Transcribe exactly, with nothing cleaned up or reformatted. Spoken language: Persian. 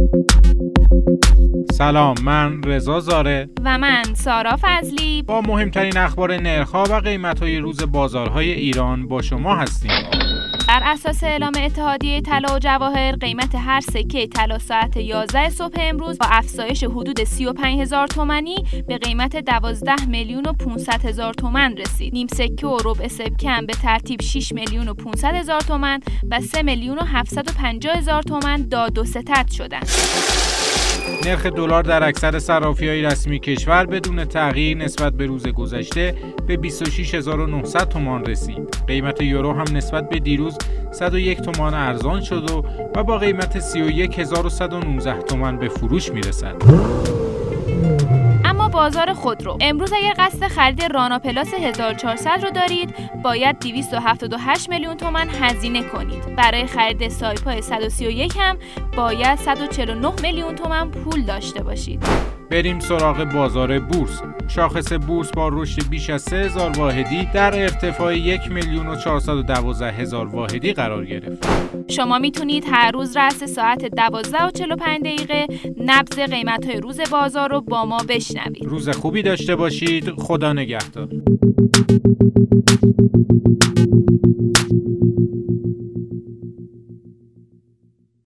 سلام، من رضا زاره و من سارا فضلی با مهمترین اخبار نرخ‌ها و قیمت‌های روز بازارهای ایران با شما هستیم. بر اساس اعلام اتحادیه طلا و جواهر، قیمت هر سکه طلا ساعت یازده صبح امروز با افزایش حدود سی و پنج هزار تومانی به قیمت دوازده میلیون و پانصد هزار تومان رسید. نیم سکه و ربع سکه هم به ترتیب شش میلیون و پانصد هزار تومان و سه میلیون و هفتصد و پنجاه هزار تومان داد و ستد شدند. نرخ دلار در اکثر صرافی‌های رسمی کشور بدون تغییر نسبت به روز گذشته به بیست و شش هزار و نهصد تومان رسید. قیمت یورو هم نسبت به دیروز صد و یک تومان ارزان شد و, و با قیمت سی و یک هزار و صد و نوزده تومان به فروش میرسد. اما بازار خودرو امروز اگر قصد خرید رانا پلاس هزار و چهارصد رو دارید باید دویست و هفتاد و هشت میلیون تومان هزینه کنید. برای خرید سایپا صد و سی و یک هم باید صد و چهل و نه میلیون تومان پول داشته باشید. بریم سراغ بازار بورس. شاخص بورس با رشد بیش از سه هزار واحدی در ارتفاع یک میلیون و چهارصد و دوازده هزار واحدی قرار گرفت. شما میتونید هر روز رأس ساعت دوازده و چهل و پنج دقیقه نبض قیمت‌های روز بازار رو با ما بشنوید. روز خوبی داشته باشید. خدا نگهدار.